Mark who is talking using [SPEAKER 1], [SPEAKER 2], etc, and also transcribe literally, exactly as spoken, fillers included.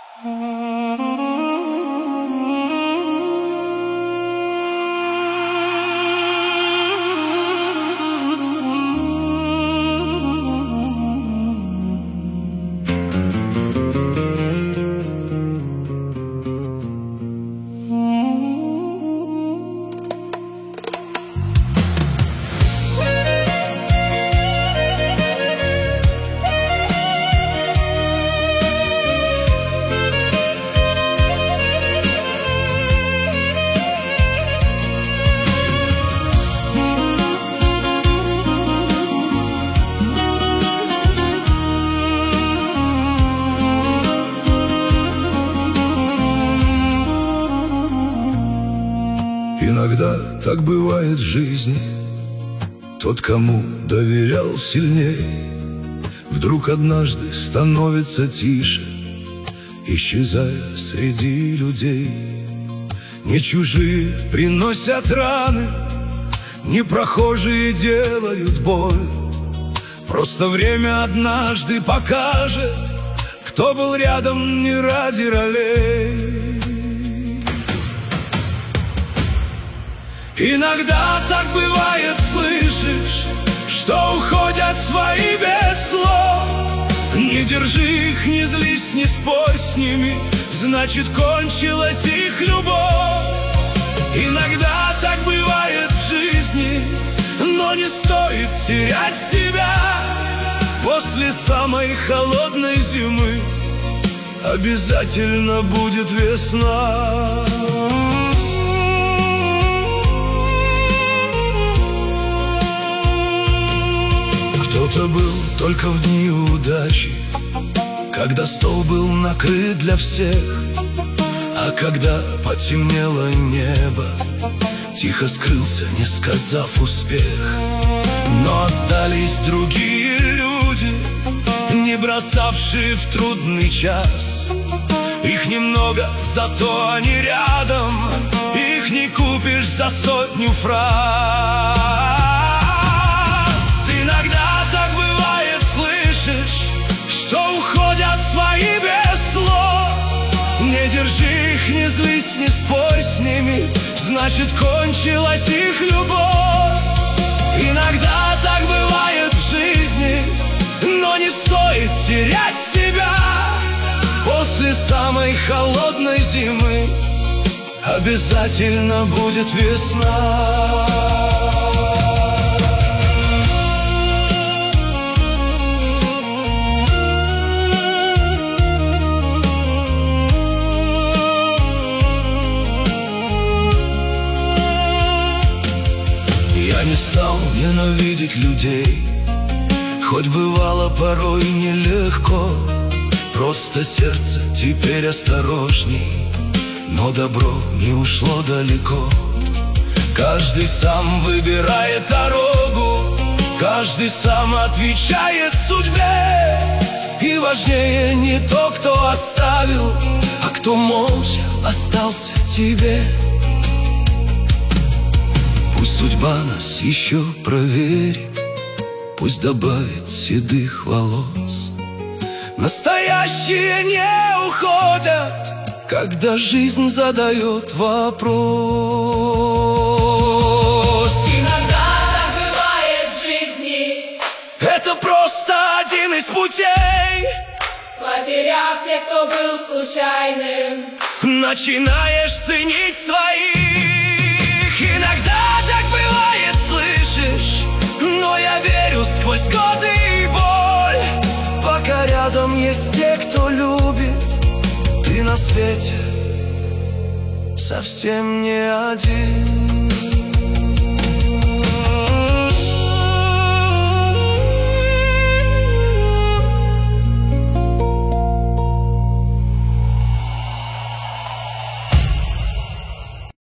[SPEAKER 1] Иногда так бывает в жизни. Тот, кому доверял сильней, вдруг однажды становится тише, исчезая среди людей. Не чужие приносят раны, не прохожие делают боль. Просто время однажды покажет, кто был рядом не ради ролей. Иногда так бывает, слышишь, что уходят свои без слов. Не держи их, не злись, не спорь с ними, значит, кончилась их любовь. Иногда так бывает в жизни, но не стоит терять себя. После самой холодной зимы обязательно будет весна. Кто-то был только в дни удачи, когда стол был накрыт для всех. А когда потемнело небо, тихо скрылся, не сказав успех. Но остались другие люди, не бросавшие в трудный час. Их немного, зато они рядом, их не купишь за сотню фраз. Иногда так бывает, слышишь, что уходят свои без слов. Не держи их, не злись, не спорь с ними, значит, кончилась их любовь. Иногда так бывает в жизни, но не стоит терять себя. После самой холодной зимы обязательно будет весна. Я не стал ненавидеть людей, хоть бывало порой нелегко. Просто сердце теперь осторожней, но добро не ушло далеко. Каждый сам выбирает дорогу, каждый сам отвечает судьбе. И важнее не то, кто оставил, а кто молча остался тебе. Пусть судьба нас еще проверит, пусть добавит седых волос. Настоящие не уходят, когда жизнь задает вопрос.
[SPEAKER 2] Иногда так бывает в жизни,
[SPEAKER 1] это просто один из путей.
[SPEAKER 2] потеряв тех, кто был случайным,
[SPEAKER 1] начинаешь ценить своих. Иногда так бывает, слышишь, но я верю сквозь годы и боль. Пока рядом есть те, кто любит, ты на свете совсем не один.